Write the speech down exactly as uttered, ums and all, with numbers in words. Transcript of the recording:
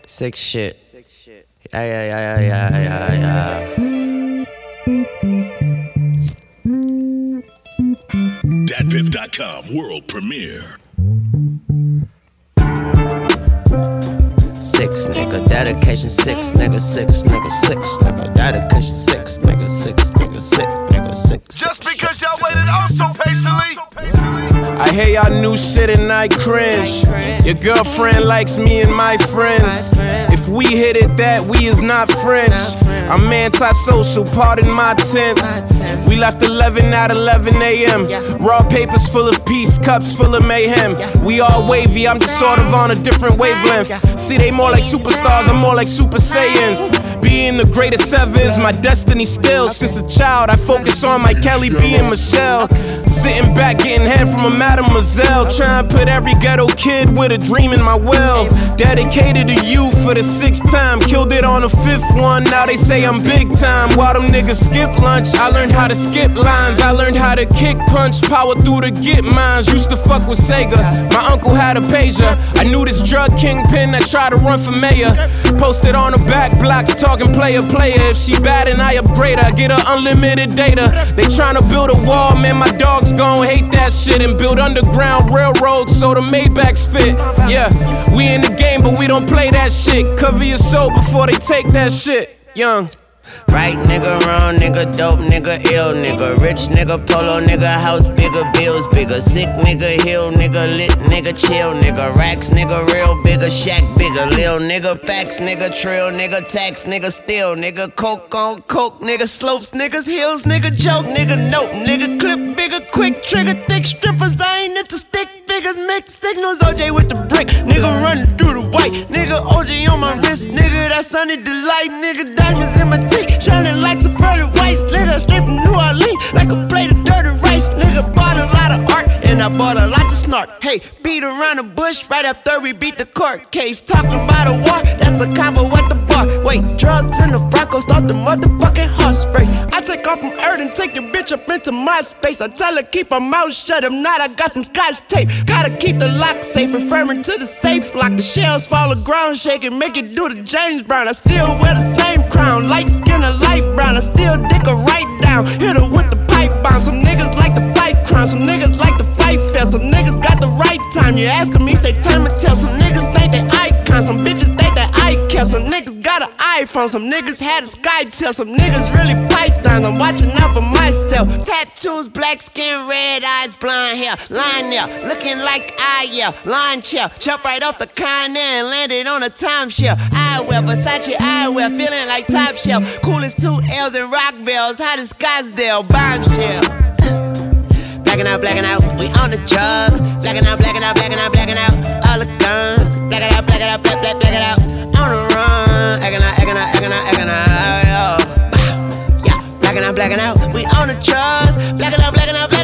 Sick shit. Yeah, yeah, yeah, yeah, yeah, yeah. Dat Piff dot com world premiere. Six nigga, dedication six nigga, six nigga, six nigga, dedication six nigga, six nigga, six nigga, six. Just because y'all waited oh so patiently. I hear y'all new shit and I cringe. Your girlfriend likes me and my friends. If we hit it that, we is not French. I'm anti-social, pardon my tense. We left eleven at eleven a.m. Raw papers full of peace, cups full of mayhem. We all wavy, I'm just sort of on a different wavelength. See, they more like superstars, I'm more like Super Saiyans. Being the greatest ever is my destiny still. Since a child, I focus on my Kelly B and Michelle. Sitting back, getting head from a mademoiselle. Trying to put every ghetto kid with a dream in my will. Dedicated to you for the sixth time. Killed it on the fifth one, now they say I'm big time. While them niggas skip lunch, I learned how to skip lines. I learned how to kick punch, power through to get mines. Used to fuck with Sega, my uncle had a pager. I knew this drug kingpin that tried to run for mayor. Posted on the back blocks, talking player player. If she bad and I upgrade her, get her unlimited data. They tryna build a wall, man, my dogs gon' hate that shit. And build underground railroads so the Maybachs fit. Yeah, we in the game but we don't play that shit. Cover your soul before they take that shit. Young. Right nigga, wrong nigga, dope nigga, ill nigga, rich nigga, polo nigga, house bigger, bills bigger, sick nigga, hill nigga, lit nigga, chill nigga, racks nigga, real bigger, shack bigger, lil nigga, facts nigga, trill nigga, tax nigga, steal nigga, coke on coke nigga, slopes niggas, hills nigga, joke nigga, note nigga, clip bigger, quick trigger, thick strippers, I ain't into stick figures, mixed signals, O J with the brick, nigga running through the white, nigga, O J on my wrist, nigga, that sunny delight, nigga, diamonds in my teeth. Shining like some pearly whites, nigga, straight from New Orleans, like a plate of dirty rice, nigga, bought a lot of art, and I bought a lot to snort, hey, beat around the bush, right after we beat the court case, talking about a war, that's a combo at the bar, wait, drugs in the Broncos, start the motherfucking horse race, I take off from Earth and take your bitch up into my space, I tell her keep her mouth shut, if not, I got some scotch tape, gotta keep the lock safe, referring to the safe lock, the shells fall the ground, shaking, make it do the James Brown, I still wear the same crown, light skin, a light brown, I still dick her right down. Hit her with the pipe bomb. Some niggas like to fight crime, some niggas like to fight fair. Some niggas got the right time. You asking me, say time to tell. Some niggas think they icons, some bitches think that I care. Some niggas got an iPhone, some niggas had a SkyTel. Some niggas really pythons, I'm watching out for myself. Tattoos, black skin, red eyes, blonde hair. Lying there, looking like I yeah. Line chair, jump right off the Con Air and landed on a timeshare. Eyewear, Versace eyewear, feeling like top shelf. Coolest two L's and rock bells, hot as Scottsdale, bombshell. Blacking out, blacking out, we on the drugs. Blacking out, blacking out, blacking out, blacking out, all the guns. Blacking out, blacking out, black, black, black it out. On the run, egging out, egging out, egging out, egging out, yo. Yeah, blacking out, blacking out, we on the drugs. Blacking out, blacking out, blacking out.